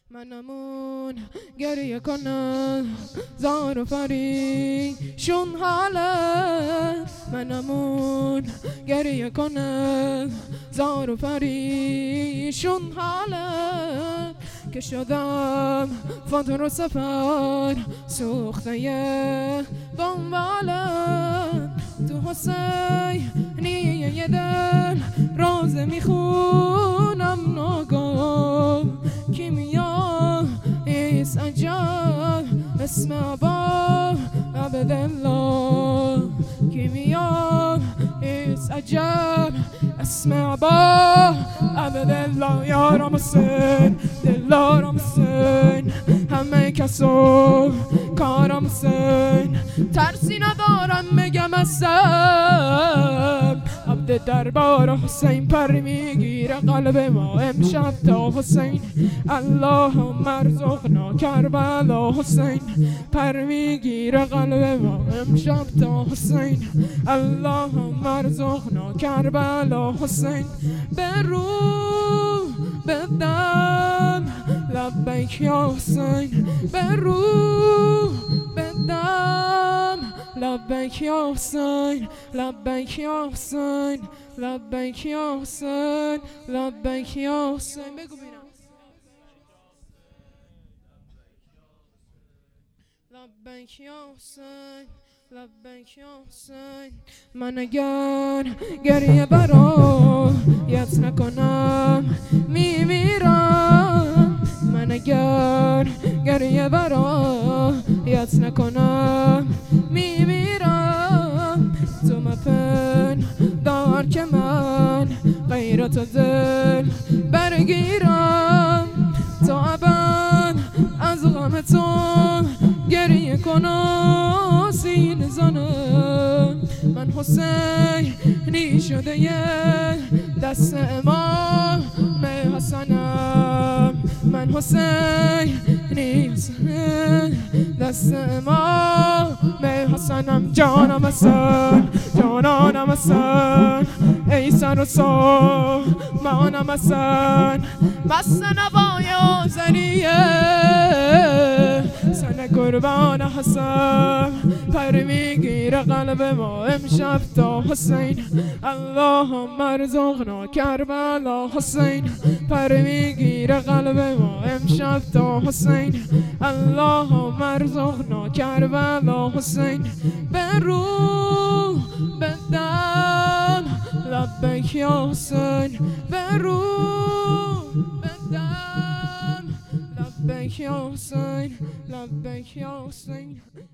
منمون گریه کنم زار و فریشون حالت منمون گریه کنم زار و فریشون حالت که شدم فاتر و سفر سوخته دنبالت تو حسینی یه دل راز میخونم ناگاه کیمیا ایس عجب اسم ابا عبدالله کیمیا ایس عجب اسم ابا عبدالله یارم حسین دلارم حسین همه کسو کارم حسین ترسی ندارم بگم اسب عبد دربار حسین پر میگیره قلب ما امشب تا حسین اللهم ارزقنا کربلا حسین پر میگیره قلب ما امشب تا حسین اللهم ارزقنا کربلا حسین به روح بدم لبیک یا حسین به روح بدم لبیک یا حسین لبیک یا حسین لبیک یا حسین لبیک یا حسین بگو بینم لبیک یا حسین لبیک یا حسین من اگر گریه برایت نکنم میمیرم من اگر گریه برایت نکنم میمیرم تو مپندار که من غیرت دل برگیرم تا ابد از غم تو گریه کنم سینه زنم من حسینی شده یه دست امام حسنم من حسینی دست امام حسنم جانم حسن جانانم حسن ای سر و سامانم حسن بس نوای آذریه سن قربان حسن پر میگیره قلب ما امشب تا حسین اللهم ارزقنا کربلا حسین پر میگیره قلب ما امشب تا حسین اللهم ارزقنا کربلا حسین به روح بدم لبیک یا حسین به روح بدم لبیک یا حسین لبیک یا حسین